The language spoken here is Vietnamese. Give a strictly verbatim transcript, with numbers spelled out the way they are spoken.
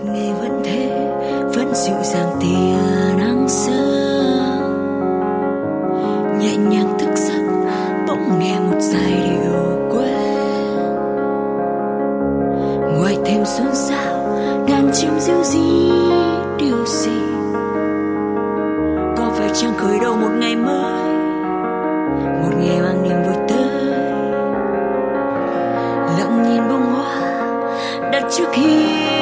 ngày vẫn thế, vẫn dịu dàng tia nắng sớm, nhẹ nhàng thức giấc bỗng nghe một giai điệu quên. Ngoài thềm xôn xao đàn chim ríu rít điều gì, có phải chăng khởi đầu một ngày mới, một ngày mang niềm vui tới. Lặng nhìn bông hoa đặt trước hiên